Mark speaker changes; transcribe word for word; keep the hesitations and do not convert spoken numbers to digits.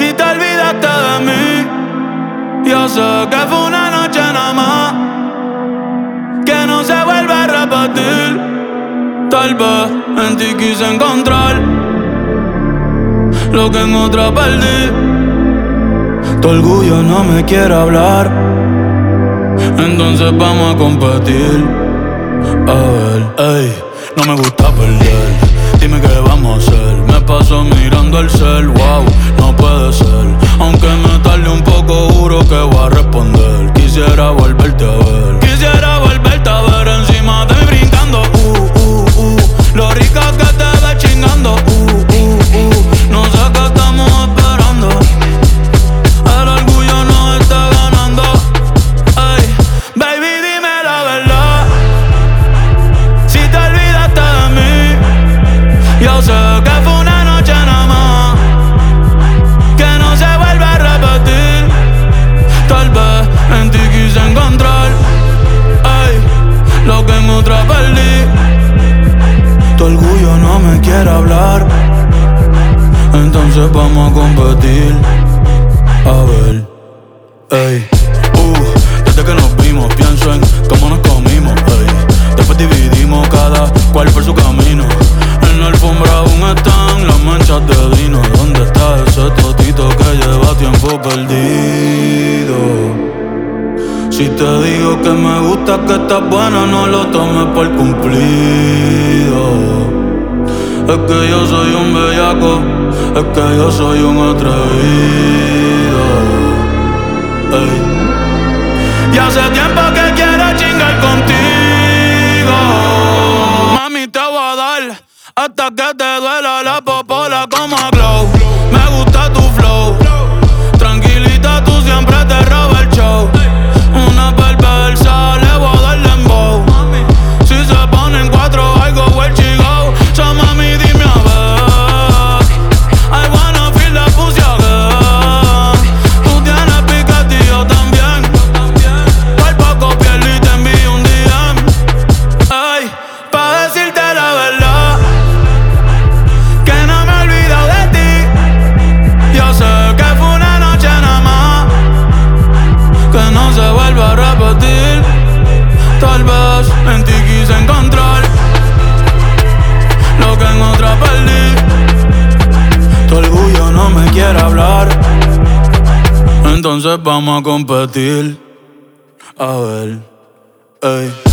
Speaker 1: si te olvidaste de mí. Yo sé que fue una noche nada más, que no se vuelve a repetir. Tal vez en ti quise encontrar lo que en otra perdí. Tu orgullo no me quiere hablar, entonces vamos a competir. A ver, ey, no me gusta perder. Dime qué vamos a hacer. Me paso mirando el cel, wow, no puede ser. Aunque me tarde un poco, juro que voy a responder. Quisiera volverte a ver. Quisiera volverte a ver encima de mí brincando. Uh, uh, uh. Lo rica que te ves chingando. Uh, uh, uh. No sé qué estamos esperando. El orgullo nos está ganando. Ey, baby, dime la verdad. Si te olvidaste de mí. Yo sé que fue una noche nada más, que no se vuelve a repetir. Tal vez en ti quise encontrar, ey, lo que en otra perdí. Tu orgullo no me quiere hablar, entonces vamos a competir. A ver, ey, uh, desde que nos vimos pienso en cómo nos comimos, ey. Después dividimos cada cual por su camino. En la alfombra aún están las manchas de vino. ¿Dónde está ese totito que lleva tiempo perdido? Si te digo que me gusta, que estás buena, no lo tomes por cumplido. Es que yo soy un bellaco, es que yo soy un atrevido. Ey. Y hace tiempo que quiero chingar contigo. Mami, te voy a dar hasta que te duela la popola como a glow. Me gusta tu flow, tranquilita, tú siempre te robas el show. Una perversa, le voy a dar dembow. Si se ponen cuatro, I go where she go. So mami, dime a ver, I wanna feel the pussy again. Tú tienes piquete y yo también. Por poco piel y te envío un D M. Ay, pa' decirte la verdad, que no me he olvidado de ti. Yo sé que fue una noche nada más, que no se vuelve a repetir. Tal vez en ti quise encontrar lo que en otra perdí. Tu orgullo no me quiere hablar, entonces vamos a competir. A ver, ey.